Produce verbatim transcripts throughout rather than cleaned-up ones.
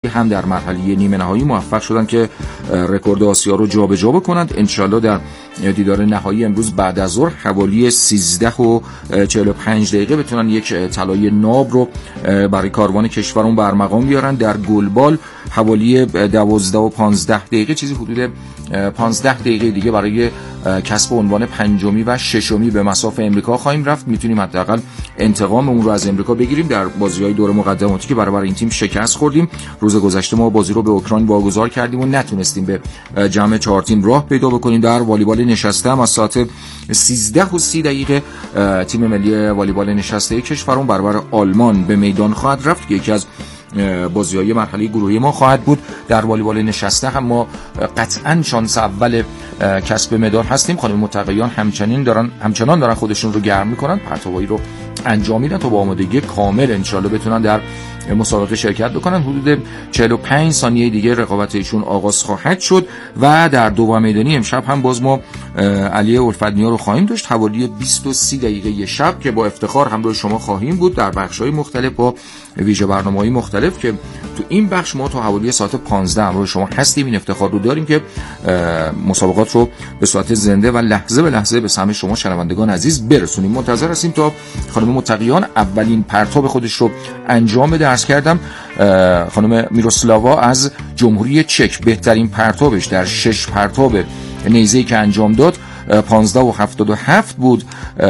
هم در مرحله نیمه نهایی موفق شدن که رکورد آسیا رو جابجا بکنند. انشالله در دیدار نهایی امروز بعد از ظهر حوالی سیزده و چهل و پنج دقیقه بتونن یک طلای ناب رو برای کاروان کشورمون برمقام بیارن. در گلبال حوالی دوازده و پانزده دقیقه، چیزی حدود پانزده دقیقه دیگه برای کسب عنوان پنجمی و ششمی به مصاف امریکا خواهیم رفت. میتونیم حداقل انتقاممون رو از امریکا بگیریم در بازی‌های دور مقدماتی که برابر این تیم شکست خوردیم. روز گذشته ما بازی رو به اوکراین واگذار کردیم و نتونستیم به جمع چهار تیم راه پیدا بکنیم. در والیبال نشسته هم از ساعت سیزده و سی دقیقه تیم ملی والیبال نشسته کشورمون برابر آلمان به میدان خواهد رفت که یکی از بازی‌های مرحله گروهی ما خواهد بود. در والیبال نشسته هم ما قطعاً شانس اول کسب مدال هستیم. خانم متقیان همچنین دارن همچنان دارن خودشون رو گرم میکنن، پرتابایی رو انجام میدن تا با آمادگی کامل انشالله بتونن در مسابقه شرکت بکنن. حدود چهل و پنج ثانیه دیگه رقابت ایشون آغاز خواهد شد و در دوم میدانی امشب هم باز ما علی الفدنیا رو خواهیم داشت حوالی بیست و سه دقیقه شب که با افتخار همراه شما خواهیم بود در بخش‌های مختلف با ویژه برنامه‌های مختلف که تو این بخش ما تا حوالی ساعت پانزده همراه شما هستیم. این افتخار رو داریم که مسابقات رو به صورت زنده و لحظه به لحظه به سمع شما شنوندگان عزیز برسونیم. منتظر هستیم تا خانم متقیان اولین پرتاب خودش رو انجام بده. عرض کردم خانم میروسلاوا از جمهوری چک بهترین پرتابش در شش پرتاب نیزه‌ای که انجام داد پانزده و هفتاد و هفت بود.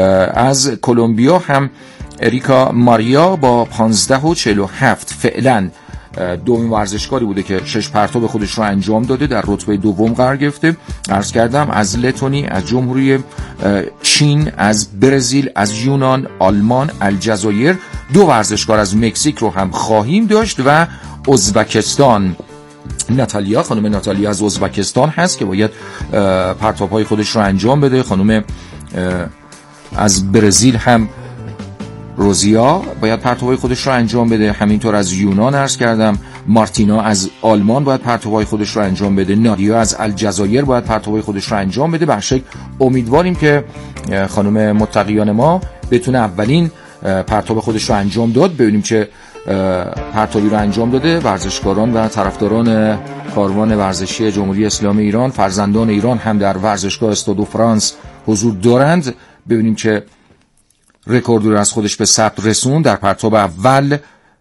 از کلمبیا هم اریکا ماریا با پانزده و چهل و هفت فعلا دومین ورزشکاری بوده که شش پرتاب خودش رو انجام داده، در رتبه دوم قرار گرفته. عرض کردم از لتونی، از جمهوری چین، از برزیل، از یونان، آلمان، الجزایر، دو ورزشکار از مکزیک رو هم خواهیم داشت و ازبکستان. ناتالیا، خانم ناتالیا از ازبکستان هست که باید پرتاب‌های خودش رو انجام بده. خانم از برزیل هم روزیا باید پرتاب‌های خودش رو انجام بده. همینطور از یونان عرض کردم مارتینا از آلمان باید پرتاب‌های خودش رو انجام بده. نادیا از الجزایر باید پرتاب‌های خودش رو انجام بده. به هر شکل امیدواریم که خانم متقیان ما بتونه اولین پرتاب خودش رو انجام داد. ببینیم چه پرتابی رو انجام داده. ورزشکاران و طرفداران کاروان ورزشی جمهوری اسلامی ایران، فرزندان ایران هم در ورزشگاه استاد فرانس حضور دارند. ببینیم چه رکوردی رو از خودش به ثبت رسون. در پرتاب اول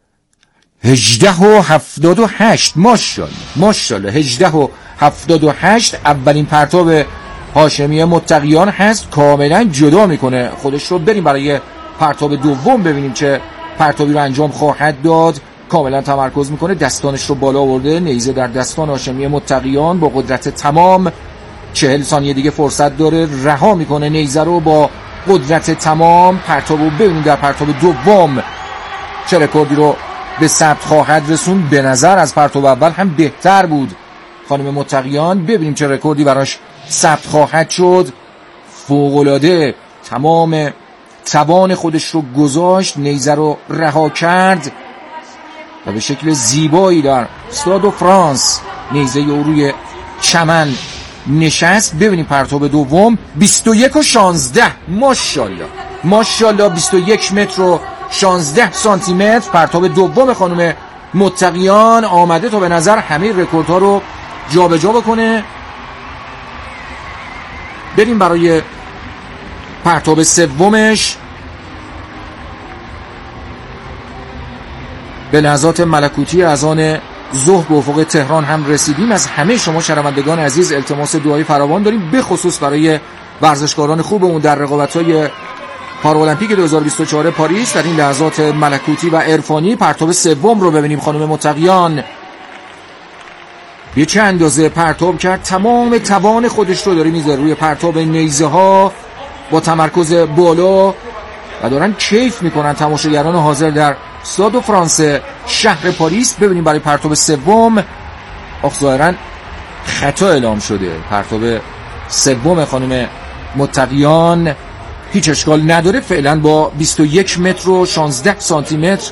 هجده و هفتاد و هشت، ماشاءالله ماشاءالله هجده و هفتاد و هشت اولین پرتاب هاشمی متقیان هست. کاملا جدا میکنه خودش رو. بریم برای پرتاب دوم ببینیم چه پرتابی رو انجام خواهد داد. کاملا تمرکز میکنه، دستانش رو بالا آورده، نیزه در دستان هاشمی متقیان با قدرت تمام. چهل ثانیه دیگه فرصت داره، رها میکنه نیزه رو با قدرت تمام. پرتابو ببینیم در پرتاب دوم چه رکوردی رو به ثبت خواهد رسون. به نظر از پرتاب اول هم بهتر بود خانم متقیان. ببینیم چه رکوردی براش ثبت خواهد شد. فوق‌العاده تمام توان خودش رو گذاشت، نیزه رو رها کرد و به شکل زیبایی در استاد فرانس نیزه او روی چمن نشست. ببینیم پرتاب دوم بیست و یک و شانزده، ماشاءالله ماشاءالله بیست و یک متر و شانزده سانتی متر پرتاب دوم خانم متقیان آمده تا به نظر همه رکوردها رو جابجا بکنه. بریم برای پرتاب سومش. به لحظات ملکوتی از آن ظهر به افق تهران هم رسیدیم. از همه شما شنوندگان عزیز التماس دعای فراوان داریم، به خصوص برای ورزشکاران خوبمون در رقابت‌های پارالمپیک دو هزار و بیست و چهار پاریس. در این لحظات ملکوتی و عرفانی پرتاب سوم رو ببینیم. خانم متقیان به چه اندازه پرتاب کرد، تمام توان خودش رو داره میذاره روی پرتاب نیزه ها با تمرکز بالا و دارن کیف میکنن تماشاگران حاضر در استاد فرانس شهر پاریس. ببینیم برای پرتاب سوم آخ ظاهرا خطا اعلام شده. پرتاب سوم خانم متقیان هیچ اشکال نداره، فعلا با بیست و یک متر و شانزده سانتی متر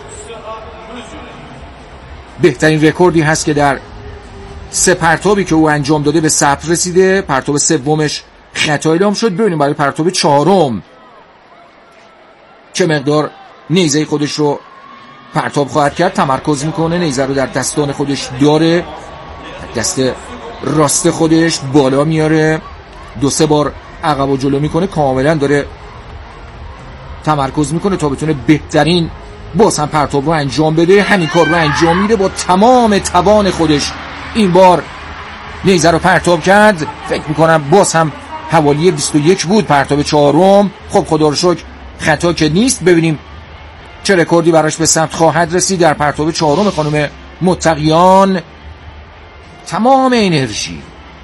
بهترین رکوردی هست که در سه پرتابی که او انجام داده به ثبت رسیده. پرتاب سومش خطا اعلام شد. ببینیم برای پرتاب چهارم چه مقدار نیزه خودش رو پرتاب خواهد کرد. تمرکز میکنه، نیزه رو در دستان خودش داره، دست راست خودش بالا میاره، دو سه بار عقب و جلو میکنه، کاملا داره تمرکز میکنه تا بتونه بهترین باز هم پرتاب رو انجام بده. همین کار رو انجام میده با تمام توان خودش. این بار نیزه رو پرتاب کرد، فکر میکنم باز هم حوالی بیست و یک بود پرتاب چهارم. خب خدا رو شکر خطا که نیست. ببینیم چه رکوردی براش به ثبت خواهد رسید در پرتاب چهارم خانم متقیان. تمام انرژی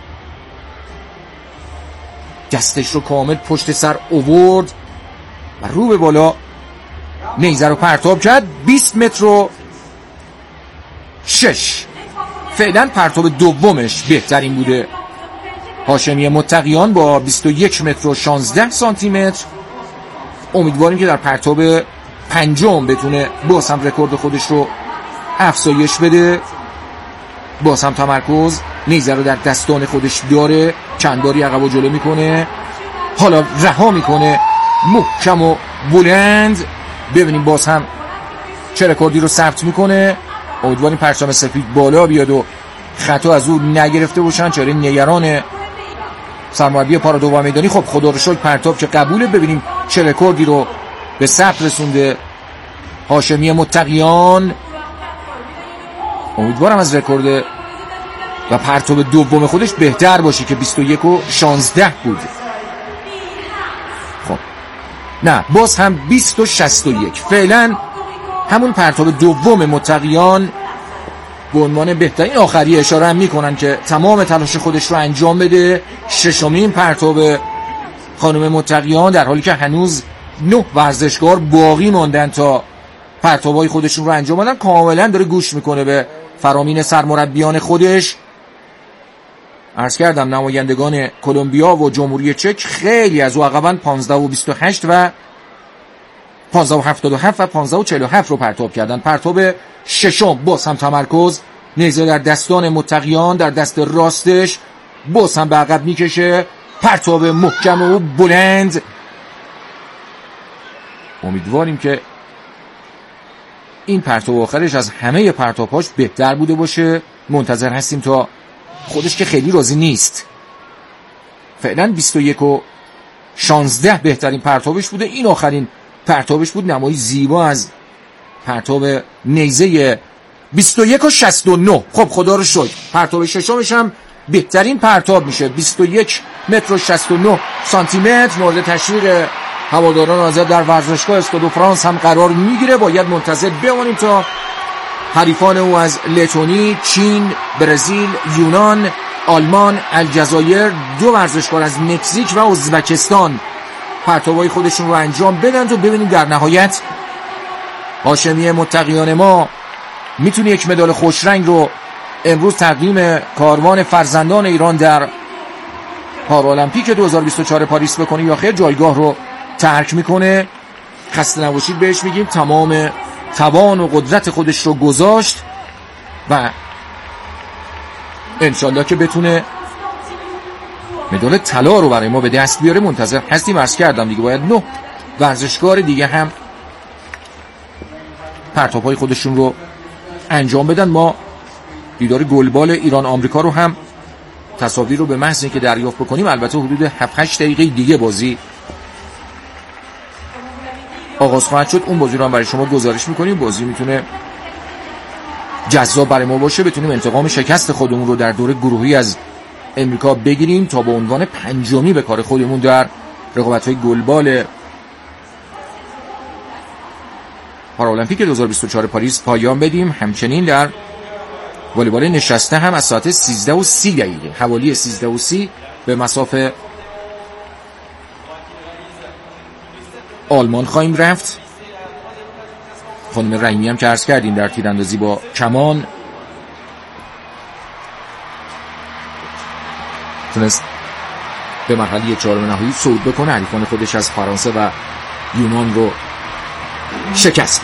دستش رو کامل پشت سر اوورد و رو به بالا نیزه رو پرتاب کرد. بیست متر و شش. فعلا پرتاب دومش بهترین بوده. هاشمی متقیان با بیست و یک متر و شانزده سانتی متر. امیدواریم که در پرتاب پنجم بتونه باز هم رکورد خودش رو افزایش بده. باز هم تمرکز، نیزه رو در دستان خودش داره، چند باری عقب و جلو میکنه، حالا رها میکنه محکم و بلند. ببینیم باز هم چه رکوردی رو ثبت میکنه. امیدواریم پرچم سفید بالا بیاد و خطا از او نگرفته باشن، چاره نگران سرمربی پارادو میدانی. خب خدا رو شکر پرتاب که قبوله. ببینیم چه رکوردی رو به ثبت رسونده هاشمی متقیان. امیدوارم از رکورد و پرتاب دوم خودش بهتر باشه که بیست و یک و شانزده بود. خب نه، باز هم بیست و شصت و یک. فعلا همون پرتاب دوم متقیان به عنوان بهترین. آخری اشاره هم میکنن که تمام تلاش خودش رو انجام بده. ششمین پرتاب خانم متقیان، در حالی که هنوز نه ورزشکار باقی ماندن تا پرتابای خودشون رو انجام بدن. کاملا داره گوش میکنه به فرامین سرمربیان خودش. عرض کردم نمایندگان کلمبیا و جمهوری چک خیلی از او عقباً. پانزده و بیست و هشت و پانزده و هفتاد و هفت و پانزده و چهل و هفت رو پرتاب کردن. پرتاب ششم باز هم تمرکز، نیزه در دستان متقیان، در دست راستش باز هم به عقب میکشه. پرتاب محکم و بلند. امیدواریم که این پرتاب آخرش از همه پرتاب‌هاش بهتر بوده باشه. منتظر هستیم تا خودش که خیلی راضی نیست. فعلا بیست و یک و شانزده بهترین پرتابش بوده. این آخرین پرتابش بود. نمایی زیبا از پرتاب نیزه بیست و یک و شصت و نه. خب خدا رو شکر پرتاب ششمش هم بهترین پرتاب میشه. بیست و یک متر و شصت و نه سانتی متر. مورد تشویق هواداران آزاد در ورزشگاه استاد فرانس هم قرار میگیره. باید منتظر بمانیم تا حریفان او از لتونی، چین، برزیل، یونان، آلمان، الجزایر، دو ورزشکار از مکزیک و ازبکستان پرتابای خودشون رو انجام بدن تا ببینیم در نهایت هاشمی متقیان ما میتونه یک مدال خوش رنگ رو امروز تقدیم کاروان فرزندان ایران در پارالمپیک دو هزار و بیست و چهار پاریس بکنه یا خیر جایگاه رو ترک میکنه. خسته نباشید بهش میگیم. تمام توان و قدرت خودش رو گذاشت و انشالله که بتونه مدال طلا رو برای ما به دست بیاره. منتظر هستیم. عرض کردم دیگه باید نه ورزشکار دیگه هم پرتاب‌های خودشون رو انجام بدن. ما دیدار گلبال ایران آمریکا رو هم تصاویر رو به محض اینکه دریافت بکنیم، البته حدود هفت هشت دقیقه دیگه بازی آغاز خواهد شد، اون بازی رو هم برای شما گزارش میکنیم. بازی میتونه جذاب برای ما باشه، بتونیم انتقام شکست خودمون رو در دوره گروهی از امریکا بگیریم تا به عنوان پنجمی به کار خودمون در رقابت‌های گلبال پارالمپیک دو هزار و بیست و چهار پاریس پایان بدیم. همچنین در والیبال نشسته هم از ساعت سیزده و سی دقیقه حوالی سیزده و سی به مسافه آلمان خواهیم رفت. خانم رحیمی هم که عرض کردیم در تیراندازی با کمان تونست به مرحله چهارم نهایی صعود بکنه، حریفان خودش از فرانسه و یونان رو شکسته.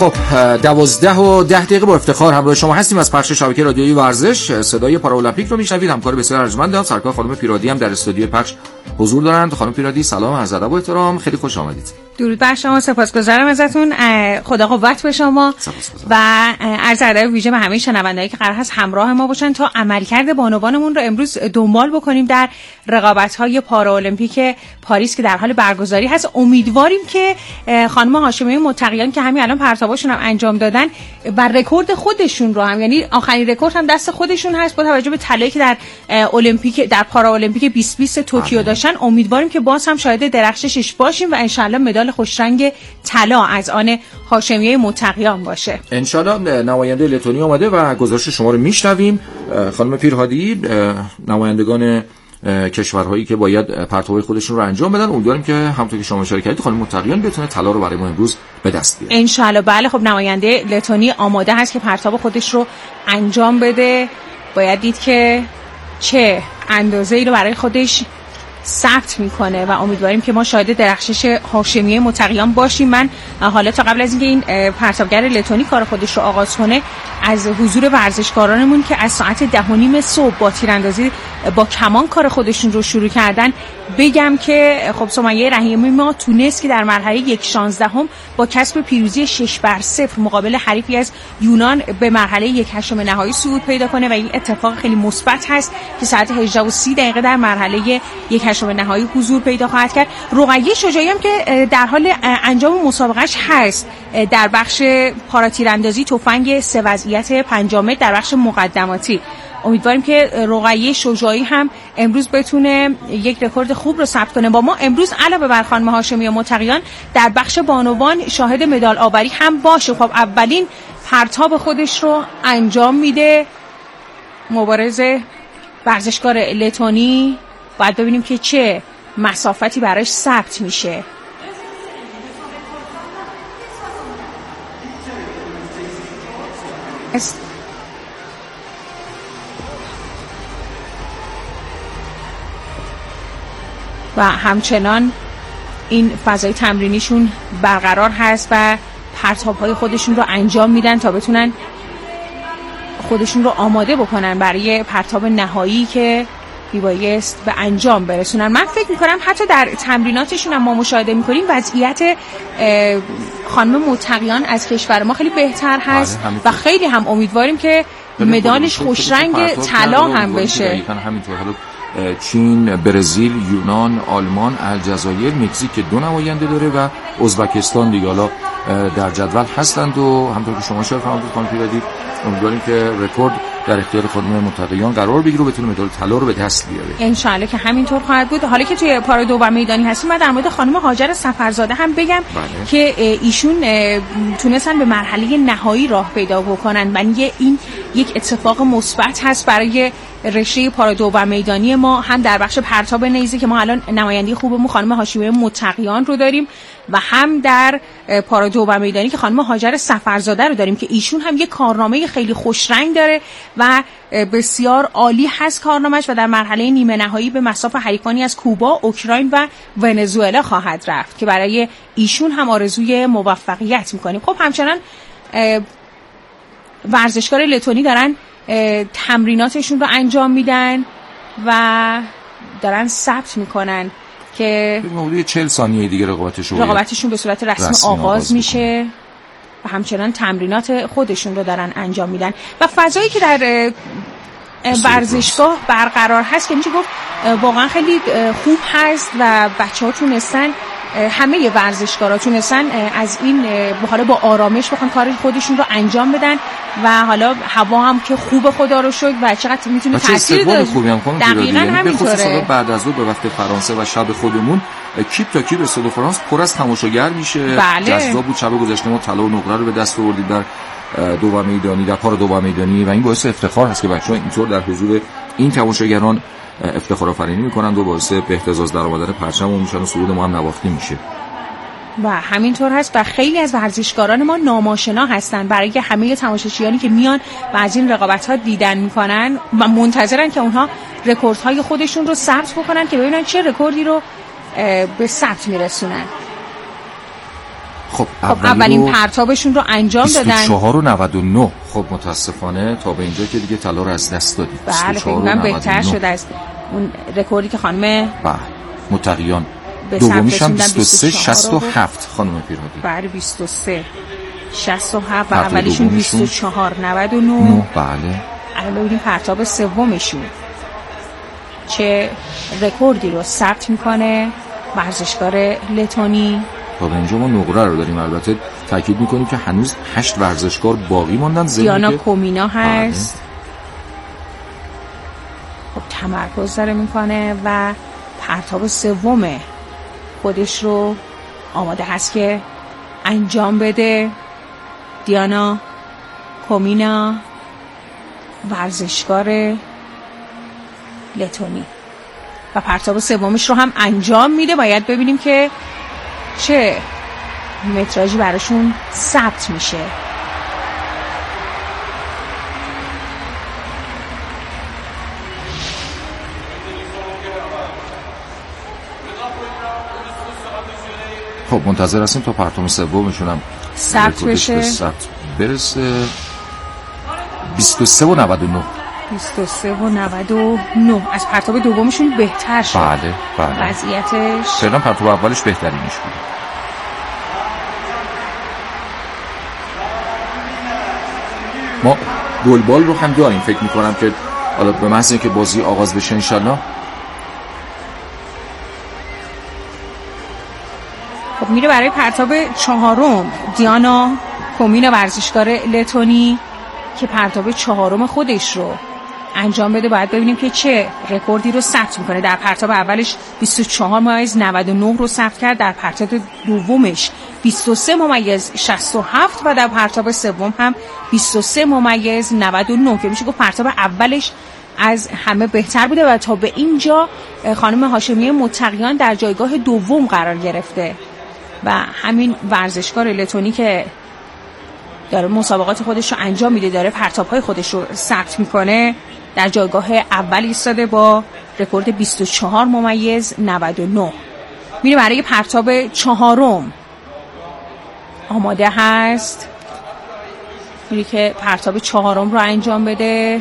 خب دوازده و ده دقیقه با افتخار همراه شما هستیم از پخش شبکه رادیویی ورزش. صدای پارالمپیک رو میشنوید. همکار بسیار ارجمندم سرکار خانم پیرادی هم در استودیو پخش حضور دارند. خانم پیرادی سلام، عرض ادب و احترام، خیلی خوش آمدید. درود بر شما، سپاسگزارم ازتون، خدا قوت به شما و عرض ادب ویژه به همه شنوندهایی که قرار هست همراه ما باشن تا عملکرد بانوانمون رو امروز دنبال بکنیم در رقابت‌های پارالمپیک پاریس که در حال برگزاری هست. امیدواریم که خانم هاشمیه متقیان که همین الان پرتاباشون هم انجام دادن و رکورد خودشون رو هم، یعنی آخرین رکورد هم دست خودشون هست با توجه به طلایی که در المپیک در پارالمپیک بیست بیست توکیو داشتن، امیدواریم که باز هم شاهد درخششش باشیم و ان شاءالله مدال خوشرنگ طلا از آن هاشمیه متقیان باشه. ان شاءالله. نماینده لتونی اومده و گزارش شما رو میشنویم. خانم پیرهادی، نمایندگان کشورهایی که باید پرتابهای خودشون رو انجام بدن، امیدواریم که همونطور که شما اشاره کردید خانم متقیان بتونه طلا رو برای ما امروز به دست بیاره ان شاءالله. بله، خب نماینده لتونی آماده هست که پرتاب خودش رو انجام بده. باید دید که چه اندازه‌ای رو برای خودش ثبت میکنه و امیدواریم که ما شاهد درخشش هاشمیه متقیان باشیم. من حالا تا قبل از اینکه این پرتابگر لتونی کار خودش رو آغاز کنه از حضور ورزشکارانمون که از ساعت ده و نیم صبح با تیراندازی با کمان کار خودشون رو شروع کردن بگم که خب سمیه رحیمی ما تونست که در مرحله یک شانزدهم با کسب پیروزی شش بر صفر مقابل حریفی از یونان به مرحله یک هشتم نهایی صعود پیدا کنه و این اتفاق خیلی مثبت هست که ساعت هجده و سی دقیقه در مرحله یک هشتم نهایی حضور پیدا خواهد کرد. رقیه شجاعی هم که در حال انجام مسابقهش هست در بخش پاراتیراندازی تفنگ سه وضعیت پنجم متر در بخش مقدماتی. امیدواریم که رقیه شجاعی هم امروز بتونه یک رکورد خوب رو ثبت کنه. با ما امروز علاوه بر خانم هاشمیه متقیان در بخش بانوان شاهد مدال آوری هم باشه. خب اولین پرتاب خودش رو انجام میده مبارز ورزشکار لتونی. باید ببینیم که چه مسافتی براش ثبت میشه. و همچنان این فضای تمرینیشون برقرار هست و پرتاب‌های خودشون رو انجام میدن تا بتونن خودشون رو آماده بکنن برای پرتاب نهایی که میبایست به انجام برسونن. من فکر میکنم حتی در تمریناتشون هم ما مشاهده میکنیم وضعیت خانم متقیان از کشور ما خیلی بهتر هست و خیلی هم امیدواریم که مدالش خوشرنگ طلا هم بشه. همینطور حالا چین، برزیل، یونان، آلمان، الجزایر، مکزیک که دو نماینده داره و ازبکستان دیگه حالا در جدول هستند و همونطور که شما اشاره فرمودید خانم پیرادی امیدواریم که رکورد در اختیار خانم متقیان قرار بگیره و بتونه مدال طلا رو به دست بیاره. ان شاءالله که همینطور خواهد بود. حالا که توی پارا دو میدانی هستیم من در مورد خانم هاجر سفرزاده هم بگم بله. که ایشون تونستن به مرحله نهایی راه پیدا بکنن و این یک اتفاق مثبت هست برای رشته پارا دو میدانی ما، هم در بخش پرتاب نیزه که ما الان نماینده خوبمون خانم هاشمیه متقیان رو داریم و هم در پارا دو میدانی که خانم هاجر سفرزاده رو داریم که ایشون هم یک کارنامه خیلی خوشرنگ داره و بسیار عالی هست کارنامه‌اش و در مرحله نیمه نهایی به مصاف حریفانی از کوبا، اوکراین و ونزوئلا خواهد رفت که برای ایشون هم آرزوی موفقیت می‌کنیم. خب همچنان ورزشکار لتونی دارن تمریناتشون رو انجام میدن و دارن ثبت میکنن که حدود چهل ثانیه دیگه رقابتشون رقابتشون به صورت رسمی, رسمی آغاز, آغاز میشه و همچنان تمرینات خودشون رو دارن انجام میدن و فضایی که در ورزشگاه برقرار هست که میشه گفت واقعا خیلی خوب هست و بچه‌ها تونستن، همه ورزشکارا تونستن از این حالا با آرامش بخوان کار خودشون رو انجام بدن و حالا هوا هم که خوب خدا رو شکر و چقدر میتونه تاثیر داره. دقیقاً همینطوره. بعد از اون به وقت فرانسه و شب خودمون کیپ تا کیپ استاد فرانس پر از تماشاگر میشه. بله. جذاب بود. شب گذشته ما طلا و نقره رو به دست آوردیم در دو میدانی، در پارا دو میدانی و این باعث افتخار هست که بچه‌ها اینطور در حضور این تماشاگران افتخار آفرینی میکنند و باعث به اهتزاز در آمدن پرچم و میشن و صعود ما هم نواختی میشه. و همینطور هست و خیلی از ورزشکاران ما ناماشنا هستن برای همه تماشاچیانی که میان و از این رقابت‌ها دیدن میکنن و منتظرن که اونها رکوردهای خودشون رو ثبت بکنن که ببینن چه رکوردی رو به ثبت میرسونن. خب, خب اولین پرتابشون رو انجام دادن بیست و چهار و نود و نه. خب متاسفانه تا به اینجا که دیگه طلا رو از دست دادیم. بله فکر کنم بهتر شده از اون رکوردی که خانم بله متقیان دومیش هم بیست و سه شصت و هفت خانم پیرادی. بله بیست و سه شصت و هفت و اولیشون بیست و چهار نود و نه. بله الان ببینیم پرتاب سومشون چه رکوردی رو ثبت میکنه ورزشکار لتونی. تا به اینجا ما نقره رو داریم. البته تاکید میکنیم که هنوز هشت ورزشکار باقی موندن. دیانا کومینا هست. خب تمرکز داره میکنه و پرتاب سوم خودش رو آماده هست که انجام بده. دیانا کومینا ورزشکار لتونی و پرتاب سومش رو هم انجام میده. باید ببینیم که چه متراژی براشون ثبت میشه. خب منتظر هستیم تا پرتاب سومشون هم ثبت بشه. ثبت برسه. بیست و سه و نود و نه. بیست و سه و نود و نه. از پرتاب دومشون بهتر شد. بله بله. وضعیتش فعلا پرتاب اولش بهترینش بود. ما گلبال رو هم داریم. فکر میکنم که حالا به محض اینکه بازی آغاز بشه انشالله. خب میره برای پرتاب چهارم دیانا کومینا ورزشکار لتونی که پرتاب چهارم خودش رو انجام بده. باید ببینیم که چه رکوردی رو ثبت میکنه. در پرتاب اولش بیست و چهار ممیز نود و نه رو ثبت کرد. در پرتاب دومش بیست و سه ممیز شصت و هفت و در پرتاب سوم هم بیست و سه ممیز نود و نه که میشه گفت پرتاب اولش از همه بهتر بوده و تا به اینجا خانم هاشمیه متقیان در جایگاه دوم قرار گرفته و همین ورزشکار لتونی که داره مسابقات خودش رو انجام میده، داره پرتاب‌های خودش رو ثبت میکنه، در جایگاه اول ایستاده با رکورد بیست و چهار ممیز نود و نه. میره برای پرتاب چهارم آماده هست. میره که پرتاب چهارم رو انجام بده.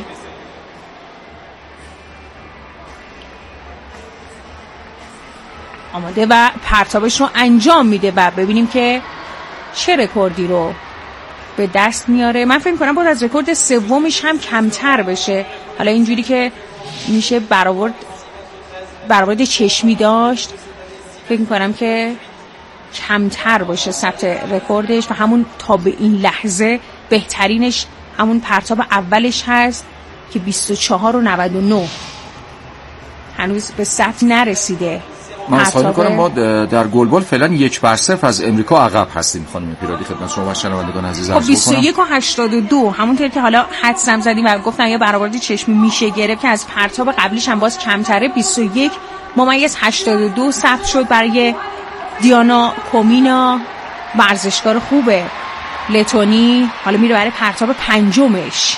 آماده و پرتابش رو انجام میده و ببینیم که چه رکوردی رو به دست میاره. من فکر می‌کنم باید از رکورد سومش هم کمتر بشه. حالا اینجوری که میشه برآورد برآورد چشمی داشت، فکر می‌کنم که کمتر باشه ثبت رکوردش و همون تا به این لحظه بهترینش همون پرتاب اولش هست که بیست و چهار و نود و نه. هنوز به ثبت نرسیده. من اصلا میکنم ما در گلبال فعلا یک بر صفر از امریکا عقب هستیم خانم پیرادی. خدمت شما و شنوندگان عزیز عرض می‌کنم. خب بیست و یک و هشتاد و دو همونطور که حالا حدسم زدیم و گفتم یا برآورد چشمی میشه گرفت که از پرتاب قبلیش هم باز کمتره. بیست و یک ممیز هشتاد و دو ثبت شد برای دیانا کومینا ورزشکار خوبه لتونی. حالا میره برای پرتاب پنجمش.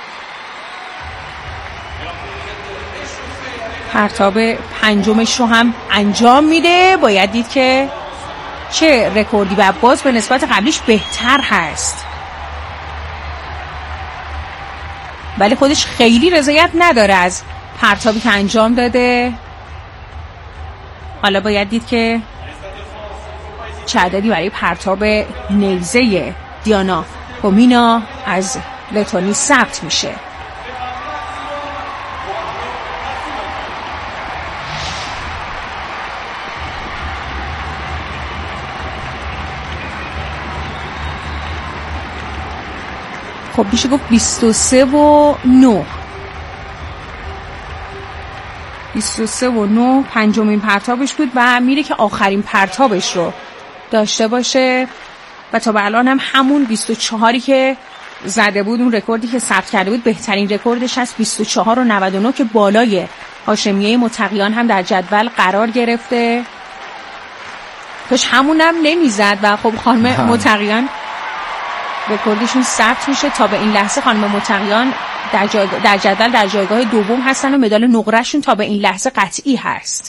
پرتاب پنجمش رو هم انجام میده. باید دید که چه رکوردی و باز به نسبت قبلیش بهتر هست، ولی خودش خیلی رضایت نداره از پرتابی که انجام داده. حالا باید دید که چه عددی برای پرتاب نیزه دیانا کومینا از لتونی ثبت میشه. خب میشه گفت بیست و سه و نه. بیست و سه و نه پنجمین پرتابش بود و میره که آخرین پرتابش رو داشته باشه و تا به الان هم همون بیست و چهاری که زده بود، اون رکوردی که ثبت کرده بود، بهترین رکوردش هست بیست و چهار و نود و نه که بالای هاشمیه متقیان هم در جدول قرار گرفته. کاش همونم نمیزد و خب خانم متقیان رکوردشون ثبت میشه. تا به این لحظه خانم متقیان در, جایگ... در جدول در جایگاه دوم هستن و مدال نقرهشون تا به این لحظه قطعی هست.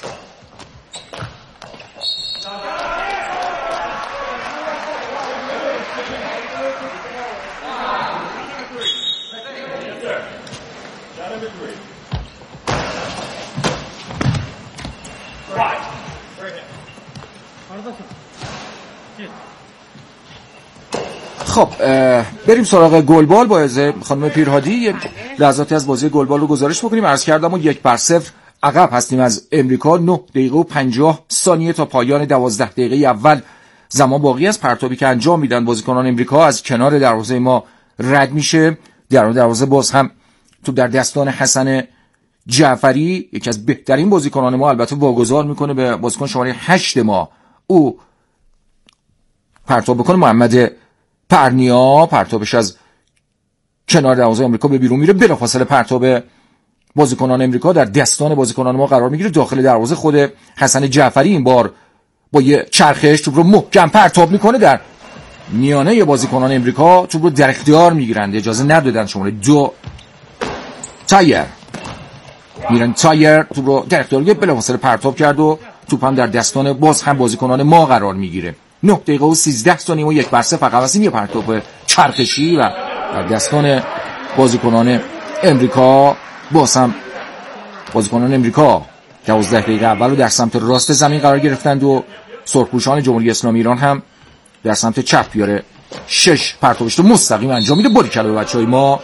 خب بریم سراغ گلبال. با از خانم پیرهادی لحظاتی از بازی گلبال رو گزارش بکنیم. عرض کردم و یک بر صفر عقب هستیم از امریکا. نه دقیقه و پنجاه ثانیه تا پایان دوازده دقیقه اول زمان باقی است. پرتابی که انجام میدن بازیکنان امریکا از کنار دروازه ما رد میشه. در دروازه باز هم تو در دستان حسن جعفری، یکی از بهترین بازیکنان ما، البته واگذار میکنه به بازیکن شماره هشت ما. او پرتاب بکنه. محمد پرنیا پرتابش از کنار دروازه امریکا به بیرون میره. بلافاصله پرتاب بازیکنان امریکا در دستان بازیکنان ما قرار میگیره. داخل دروازه خود حسن جعفری این بار با یه چرخش توپ رو محکم پرتاب میکنه. در میانه بازیکنان امریکا توپ رو در اختیار میگیرند، اجازه ندادن. شماره دو تایر میرن تایر توپ رو در اختیار گرفت، بلافاصله پرتاب کرد و توپ هم در دستان باز هم بازیکنان ما قرار میگیره. نه دقیقه و سیزده ثانیه و یک بر صفر فقط هستیم. یه پرتاب چرخشی و در دستان بازیکنان امریکا باز هم بازیکنان امریکا دوازده دقیقه اول رو در سمت راست زمین قرار گرفتند و سرخپوشان جمهوری اسلامی ایران هم در سمت چپ بیاره شش پرتابش رو مستقیم انجام میده. باری کلا به بچهای ما.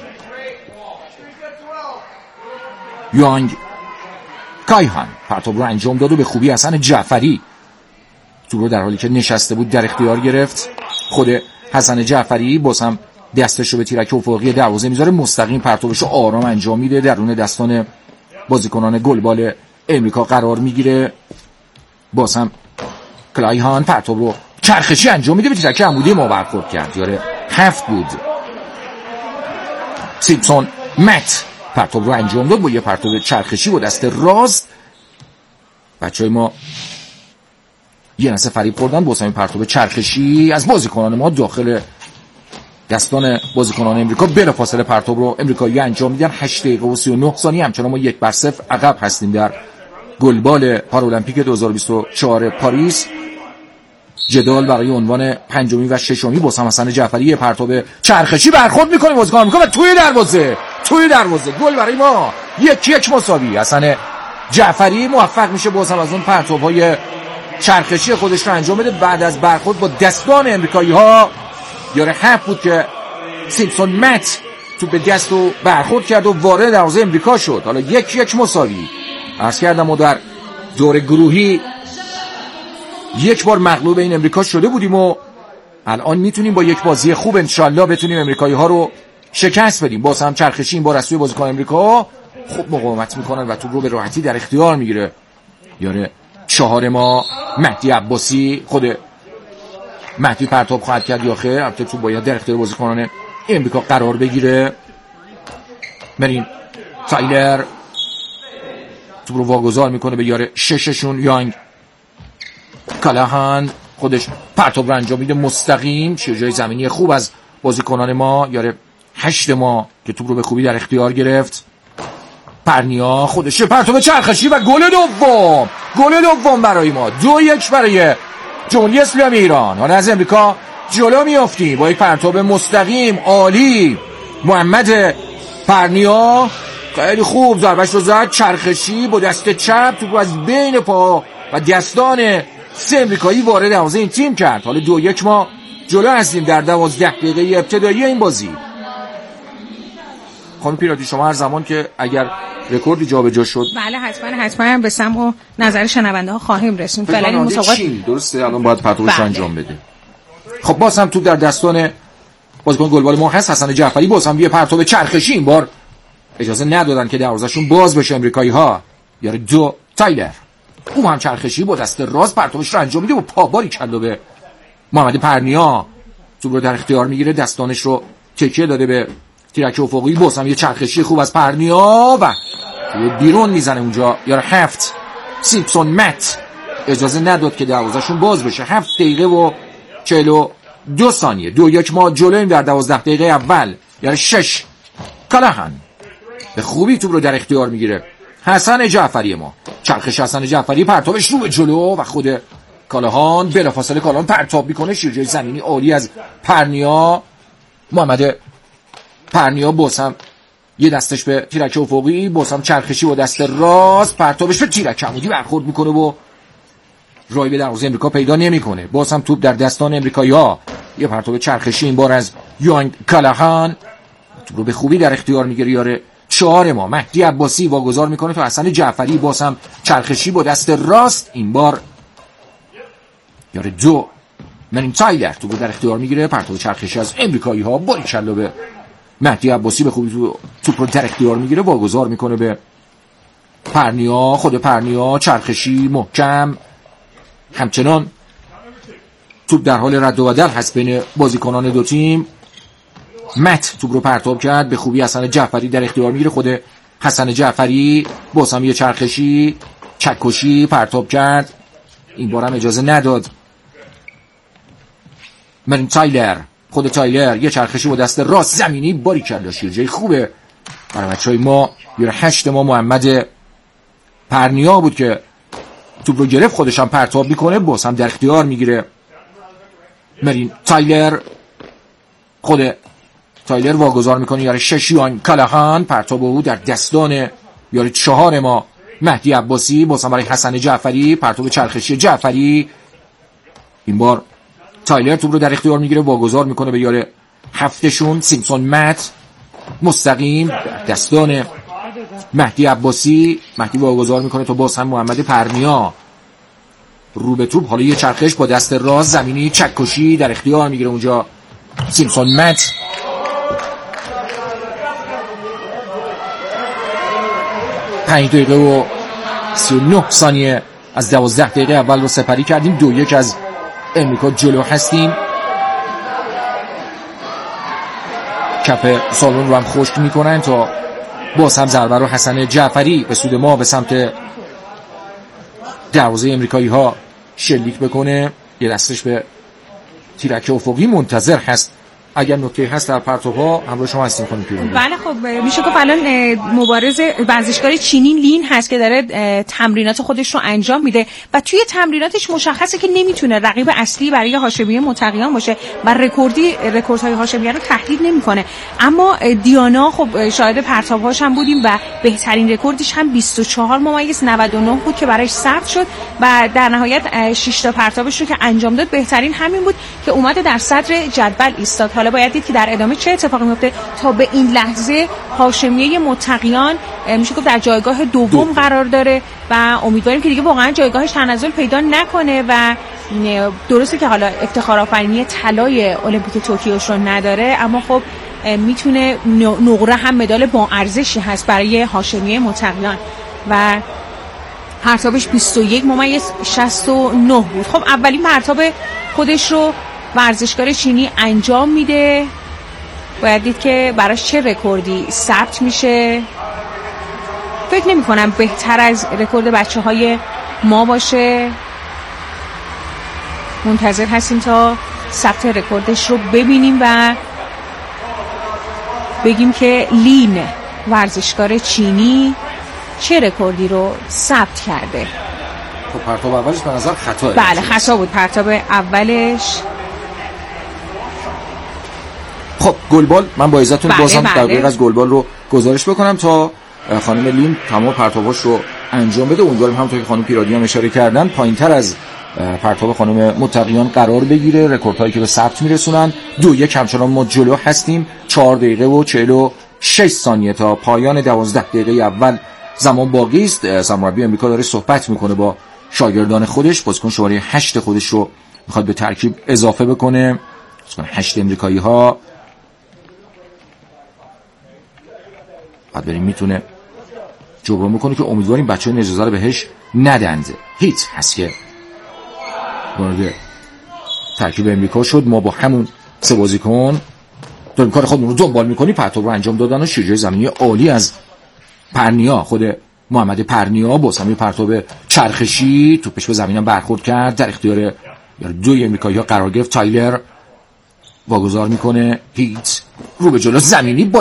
یانگ کایهان پرتاب رو انجام داد و به خوبی حسن جعفری تو رو در حالی که نشسته بود در اختیار گرفت. خود حسن جعفری باز هم دستش رو به تیرک افقی دروازه میذاره، مستقیم پرتابش رو آرام انجام میده، درون دستان بازیکنان گلبال امریکا قرار میگیره. باز هم کلایهان پرتاب رو چرخشی انجام میده، به تیرک عمودی ما برخورد کرد. یاره هفت بود. سیمپسون مت پرتاب رو انجام داد با یه پرتاب چرخشی با دست راست. بچهای ما یه نسه فریب خوردن. باز همین پرتاب چرخشی از بازیکنان ما داخل دستان بازیکنان امریکا. بلافاصله پرتاب رو امریکایی انجام میدن. هشت دقیقه و سی و نه ثانیه همچنان ما یک بر صفر عقب هستیم در گلبال پارالمپیک دو هزار و بیست و چهار پاریس. جدال برای عنوان پنجمی و ششمی. باز هم حسن جعفری پرتاب چرخشی برخورد میکنه بازیکن آمریکا و توی دروازه توی دروازه گل برای ما. یک یک مساوی. حسن جعفری موفق میشه باز هم از اون پرتاب‌های چرخشی خودش رو انجام بده بعد از برخورد با دستان امریکایی ها. یاره هفت بود که سیمپسون مت تو به دست و برخورد کرد و وارد دروازه امریکا شد. حالا یک یک مساوی. عرض کردم و در دور گروهی یک بار مغلوب این امریکا شده بودیم و الان میتونیم با یک بازی خوب انشالله بتونیم امریکایی ها رو شکست بدیم. باز هم چرخشی این بار از سوی بازیکن امریکا خوب مقاومت میکنن و توپ رو به راحتی در اختیار میگیره. یاره چهار ما مهدی عباسی. خود مهدی پرتاب خواهد کرد یا خیر، البته تو باید در اختیار بازیکنان امریکا قرار بگیره. بریم تایلر توپ رو واگذار میکنه به یاره شششون یانگ کالاهان. خودش پرتاب رو انجام میده مستقیم. شیرجای زمینی خوب از بازیکنان ما. یاره هشت ما که توپ رو به خوبی در اختیار گرفت. پرنیا خودش پرتاب چرخشی و گل دوم. گل دوم برای ما. دو یک برای جمهوری اسلامی ایران. حالا از امریکا جلو میافتیم با یک پرتاب مستقیم عالی. محمد پرنیا خیلی خوب ضربش رو زد چرخشی با دست چپ توپ از بین پا و دستان سه امریکایی وارد دروازه این تیم کرد. حالا دو یک ما جلو هستیم در دوازده دقیقه ابتدایی این بازی. خانم پیرهادی شما هر زمان که اگر رکوردی جابجا شد بله حتما حتما به سمع و نظر شنونده ها خواهیم رسوند. فعلا این مسابقات درسته الان باید پرتابش رو انجام بده. خب باز هم توپ در دستان بازیکن گلبال ما هست حسن جعفری. باز هم یه پرتاب چرخشی این بار اجازه ندادن که دروازه‌شون باز بشه امریکایی ها. یاره دو تایلر اون هم چرخشی با دست راست پرتابش رو انجام میده و پاباری کلا به محمد پرنیا. توپ رو در اختیار میگیره، دستانش رو تکیه داده به تیرک افقی. باز هم یه چرخشی خوب از پرنیا و بیرون میزنه اونجا. یاره هفت سیمپسون مت اجازه نداد که دروازه‌شون باز بشه. هفت دقیقه و چهل و دو ثانیه. دو یک ما جلویم در دوازده دقیقه اول. یاره شش کالاهان به خوبی توپ رو در اختیار میگیره. حسن جعفری ما چرخش حسن جعفری پرتابش رو به جلو و خود کالاهان بلافاصله کالاهان پرتاب میکنه. شیرجه زمینی عالی از پرنیا. محمد پرنیا باز هم یه دستش به تیرک افقی، بازم چرخشی با دست راست پرتابش به تیرک عمودی برخورد میکنه و رای به دروازه امریکا پیدا نمیکنه. باز هم توپ در دستان امریکایی‌ها. یه پرتاب چرخشی این بار از یوانگ کالاهان، توپ رو به خوبی در اختیار میگیره یاره چهار ما. مهدی عباسی واگذار میکنه تا حسن جعفری، باز هم چرخشی با دست راست، این بار یاره دو مرین تایلر توپ رو در اختیار میگیره. پرتاب چرخشی از امریکایی‌ها، باریکلا به مهدی عباسی، به خوبی توپ رو در اختیار میگیره، واگذار میکنه به پرنیا. خود پرنیا چرخشی محکم، همچنان توپ در حال رد و بدل هست بین بازیکنان دو تیم. مت توپ رو پرتاب کرد، به خوبی حسن جعفری در اختیار میگیره. خود حسن جعفری باز هم یه چرخشی چکشی پرتاب کرد، این بار هم اجازه نداد مرین تایلر. خود تایلر یه چرخشی با دست راست زمینی، باریکلا شیرجه خوبه برای بچهای ما. یه هشت ما محمد پرنیا بود که توپ رو گرفت، خودش هم پرتاب میکنه، باز هم در اختیار میگیره مرین تایلر. خود تایلر واگذار میکنه یاره ششیان کالاهان، پرتاب او در دستان یاره چهار ما مهدی عباسی، باز هم برای حسن جعفری، پرتاب چرخشی جعفری. این بار تایلر توپ رو در اختیار میگیره، واگذار میکنه به یاره هفتشون سیمسون مت، مستقیم دستان مهدی عباسی. مهدی واگذار میکنه تا باز هم محمد پرنیا رو به توپ. حالا یه چرخش با دست راست زمینی چکشی در اختیار میگیره اونجا سیمسون مت. پنج دقیقه و سی و نه ثانیه از دوازده دقیقه اول رو سپری کردیم. دو یک از امریکا جلو هستیم. کف سالن رو هم خشک میکنن تا باز هم ضربه رو حسن جعفری به سود ما به سمت دروازه امریکایی ها شلیک بکنه. یه دستش به تیرک افقی منتظر هست، اگر نکته هست در پرتوها همراه شما هستیم خانم پیرونی. بله خب میشه گفت الان مبارز ورزشکار چینی لین هست که داره تمرینات خودش رو انجام میده و توی تمریناتش مشخصه که نمیتونه رقیب اصلی برای هاشمیه متقیان باشه و رکوردی رکوردهای هاشمیه رو تهدید نمیکنه. اما دیانا خب شاهد پرتاب‌هاش هم بودیم و بهترین رکوردش هم بیست و چهار ممیز نود و نه بود که برایش ثبت شد و در نهایت شش تا پرتابش رو که انجام داد بهترین همین بود که اومده در صدر جدول ایستاد. حالا باید دید که در ادامه چه اتفاقی میفته. تا به این لحظه هاشمیه متقیان میشه گفت در جایگاه دوم دو. قرار داره و امیدواریم که دیگه واقعا جایگاهش تنزل پیدا نکنه و درسته که حالا افتخارآفرینی طلای المپیک توکیوش رو نداره، اما خب میتونه نقره هم مدال با ارزشی هست برای هاشمیه متقیان و پرتابش بیست و یک ممیز شصت و نه بود. خب اولین پرتاب خودش رو ورزشکار چینی انجام میده. باید دید که براش چه رکوردی ثبت میشه. فکر نمی کنم بهتر از رکورد بچه های ما باشه. منتظر هستیم تا ثبت رکوردش رو ببینیم و بگیم که لین ورزشکار چینی چه رکوردی رو ثبت کرده. خب پرتاب اولش به نظر خطاه. بله خطا بود پرتاب اولش. خب گلبال، من با عزتون بله بازم بله. دقیق از گلبال رو گزارش بکنم تا خانم لین تمام پرتاباش رو انجام بده. امیدواریم همونطور که خانم پیرادی هم اشاره کردن پایینتر از پرتاب خانم متقیان قرار بگیره. رکوردهایی که به ثبت میرسونن. دو یک همچنان ما جلو هستیم. چهار دقیقه و چهل و شش ثانیه تا پایان دوازده دقیقه اول زمان باقی است. سرمربی امریکا داره صحبت میکنه با شاگردان خودش. بازیکن شماره هشت خودش رو میخواد به ترکیب اضافه بکنه. بازیکن هشت امریکایی ها بعد بریم میتونه جبران میکنه که امیدواریم بچه های نجازه رو بهش ندند. هیت هست که وارد ترکیب امریکا شد. ما با همون سه بازیکن داریم کار خودمون رو دنبال میکنیم. پرتاب رو انجام دادن و شیرجه زمینی عالی از پرنیا، خود محمد پرنیا با سمی پرتاب چرخشی توپش به زمین برخورد کرد. در اختیار دوی امریکایی ها قرار گرفت. تایلر واگذار میکنه. هیت رو به جلو زمینی با